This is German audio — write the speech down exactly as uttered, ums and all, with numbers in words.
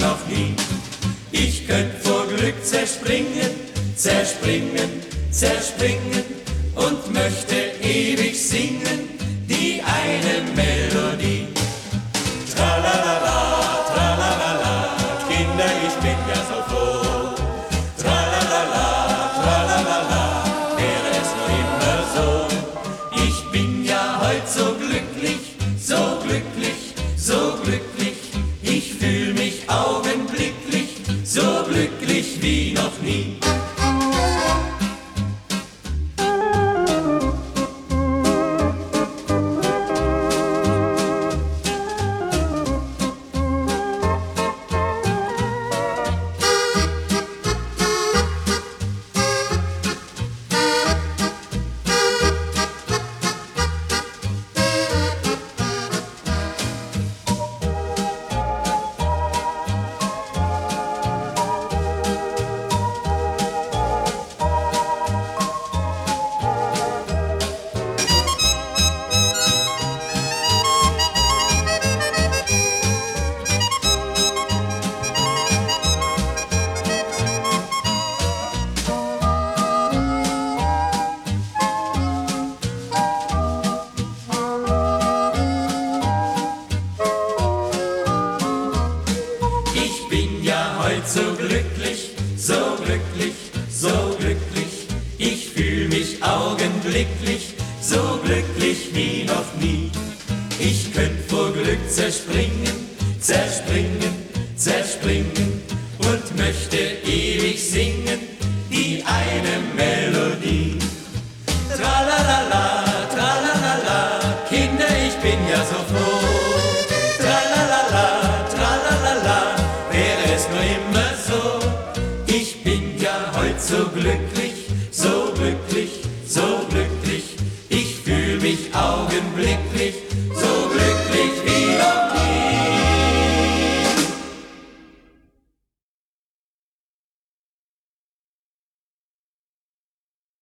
noch nie. Ich könnt vor Glück zerspringen, zerspringen, zerspringen und möchte ewig singen die eine Melodie. Tralalala, tralalala, Kinder, ich bin ja so froh. Tralalala, tralalala, wäre es nur immer so. Ich bin ja heut so glücklich, so glücklich, so glücklich. Ich fühl mich augenblicklich so glücklich wie noch nie. So glücklich, so glücklich, so glücklich, ich fühl mich augenblicklich so glücklich wie noch nie. Ich könnt vor Glück zerspringen, zerspringen, zerspringen und möchte ewig singen die eine Melodie. Tralalala, tralalala, Kinder, ich bin ja so froh. Tralalala, tralalala, wäre es nur immer so. Ich bin ja heut so glücklich,